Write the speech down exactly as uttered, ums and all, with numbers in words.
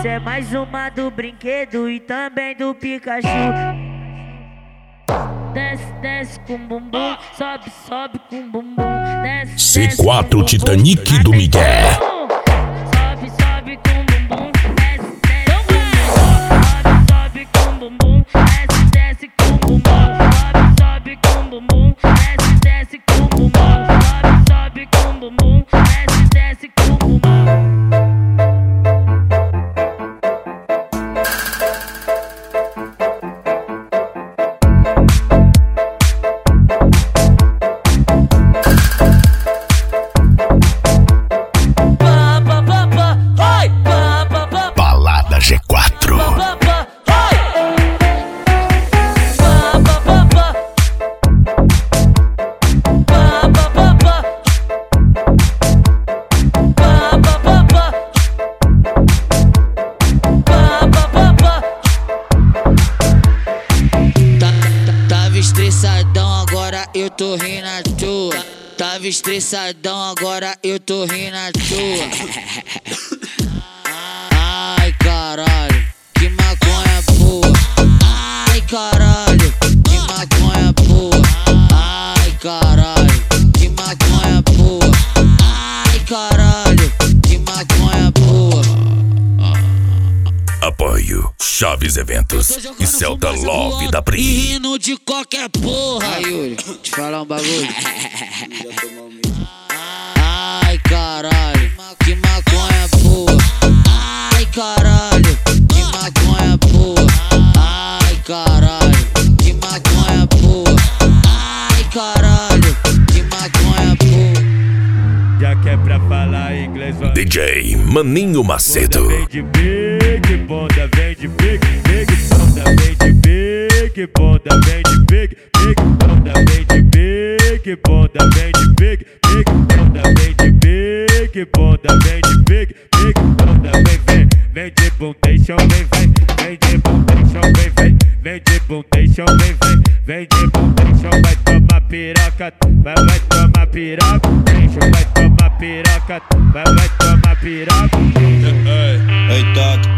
Cê é mais uma do brinquedo e também do Pikachu. Desce, desce com bumbum, sobe, sobe com bumbum. Desce, C quatro Titanic do Miguel. Sobe, sobe com bumbum, desce, desce. Sobe, sobe com bumbum, desce, desce com bumbum. Sobe, sobe com bumbum, desce, desce com bumbum. Sobe, sobe com bumbum, desce, desce com bumbum. G quatro. Tava estressadão, agora eu tô rindo à toa. Tava estressadão, agora eu tô rindo à toa. Ai caralho, que maconha boa. Ai caralho, que maconha boa. Ai caralho, que maconha boa. Ai caralho, que maconha boa. Apoio Chaves Eventos e Celta Love da Pri. E rindo de qualquer porra. Ai Yuri, te falar um bagulho. Ai caralho, que maconha boa. Ai caralho, que maconha boa. Ai caralho, que maconha boa. Ai caralho, que maconha boa. Já que é pra falar inglês, D J Maninho Macedo. Vem de big, bonda vem de big, big, bonda vem de big, bonda vem de big, big, bonda vem de big, bonda vem de big, big, bonda vem de big, bonda vem de big, big, bonda vem, vem, vem de bundation, vem, vem, vem de bundation, vem, vem, vem de bundation, vem, vem, vem de bundation, vai tomar piroca, vai, vai tomar piroca, vai tomar piroca, vai, vai tomar piroca. Ei, toque,